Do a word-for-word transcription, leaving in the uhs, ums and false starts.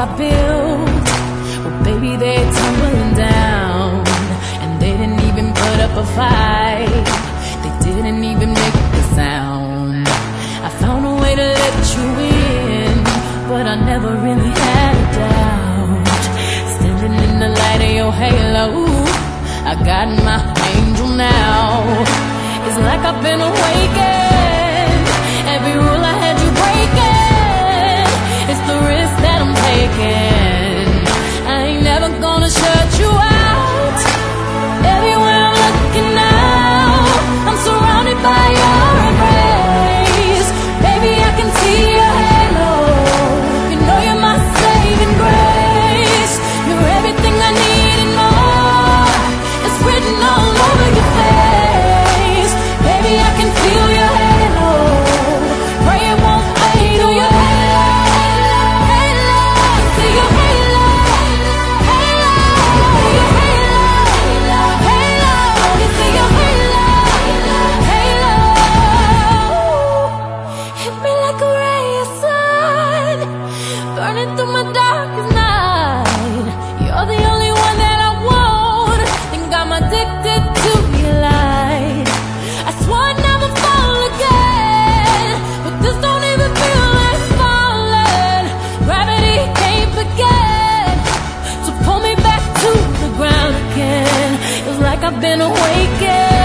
I built, well baby they're tumbling down. And they didn't even put up a fight, they didn't even make a sound. I found a way to let you in, but I never really had a doubt. Standing in the light of your halo, I got my angel now. It's like I've been awakened. Every rule I had you breaking, it's the risk that I'm taking. I ain't never gonna shut you out. Everywhere I'm looking now, I'm surrounded by your embrace. Baby, I can see your halo. You know you're my saving grace. You're everything I need and more. It's written all over your face. Baby, I can feel your halo. Pray it won't fade. Oh, your halo, halo, see your halo, halo, your halo, halo, you see your halo, halo. Hit me like a ray of sun, burning through my darkest night. You're the only one that I want. Think I'm addicted to your light. I swore I'd never fall again, but this don't even feel like falling. Gravity can't begin to pull me back to the ground again. It's like I've been awakened.